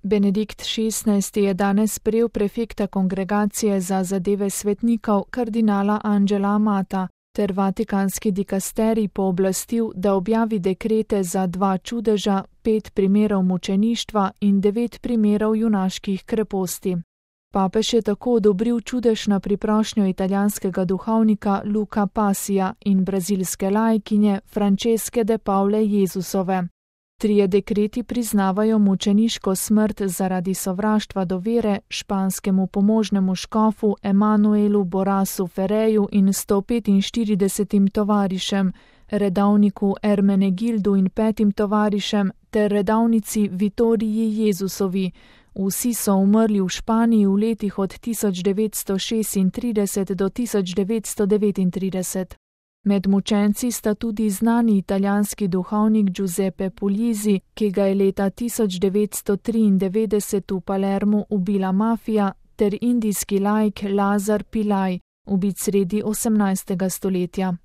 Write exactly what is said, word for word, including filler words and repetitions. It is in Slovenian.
Benedikt šestnajsti je danes sprejel prefekta Kongregacije za zadeve svetnikov kardinala Angela Amata ter vatikanski dikasterij pooblastil, da objavi dekrete za dva čudeža, pet primerov mučeništva in devet primerov junaških kreposti. Papež je tako odobril čudež na priprošnjo italijanskega duhovnika Luca Passija in brazilske laikinje Francesche de Paule Jezusove. Trije dekreti priznavajo mučeniško smrt zaradi sovraštva do vere španskemu pomožnemu škofu Emanuelu Borasu Ferreju in sto petinštiridesetim tovarišem, redovniku Ermenegildu in petim tovarišem ter redovnici Vitoriji Jezusovi. Vsi so umrli v Španiji v letih od tisoč devetsto šestintrideset do tisoč devetsto devetintrideset. Med mučenci sta tudi znani italijanski duhovnik Giuseppe Puglisi, ki ga je leta tisoč devetsto triindevetdeset v Palermu ubila mafija, ter indijski laik Lazar Pillai, ubit sredi osemnajstega stoletja.